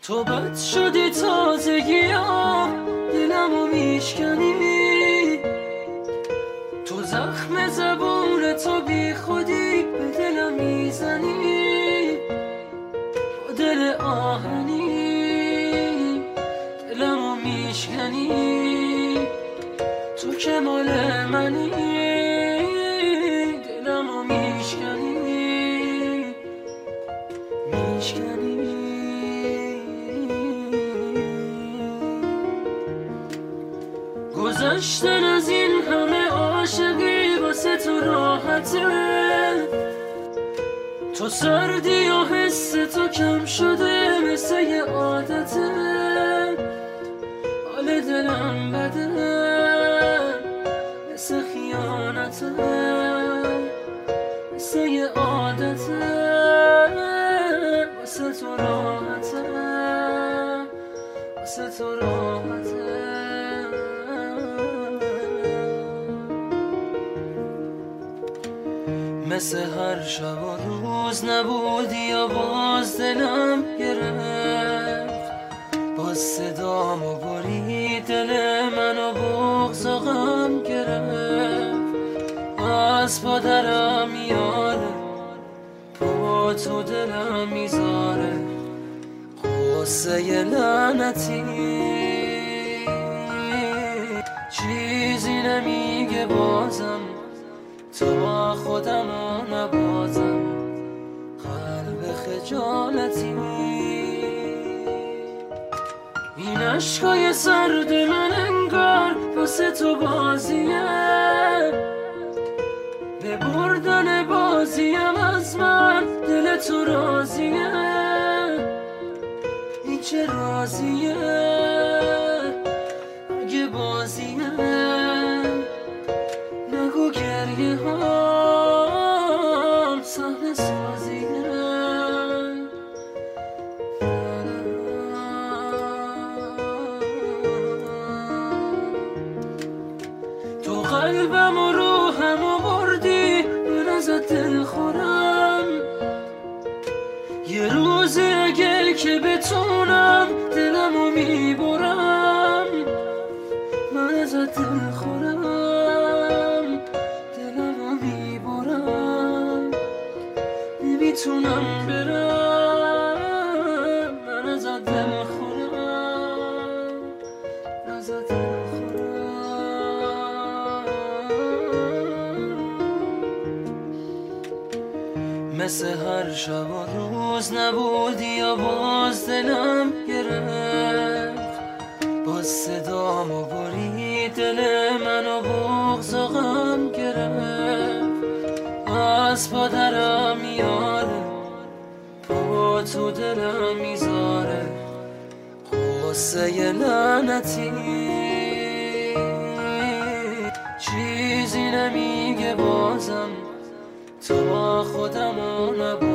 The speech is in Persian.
تو بد شدی تازگیام، دلمو میشکنی. تو زخم زبون تو بی خودی به دلم میزنی. با دل آهنی دلمو میشکنی. تو که مال منی، دلمو میشکنی. گذشتن از این همه عاشقی واسه تو راحته. تو سردی و حس تو کم شده مثل یه عادته. حال دلم بده مثل خیانته، مثل یه عادته. واسه تو راحته، واسه تو راحته. مثل هر شب و روز نبودی و باز دلم گرفت. باز صدامو برید دل منو بغض و غم گرفت. از پا درم میاره، با تو دلم میذاره قصه ی لعنتی. چیزی نمیگه بازم، تو با خودم و نبازم قلب خجالتی. این عشقای سرد من انگار واسه تو بازیه. به بردن بازیم از من دل تو راضیه. این چه راضیه اگه بازیه. نگو گریه هم صحنه سازیه. تو قلبم و روحم و بردی، من ازت دل خورم. یه روزی اگه که بتونم دلمو میبرم. من ازت دل خورم، دلمو میبرم. نمیتونم برم. من ازت دل خورم، ازت دل خورم. مثل هر شب و روز نبودی و باز دلم گرفت. باز صدامو برید دل منو بغض و غم گرفت. از پا درم میاره، با تو دلم میذاره قصه ی لعنتی. چیزی نمیگه بازم، تو با خودم و نبازم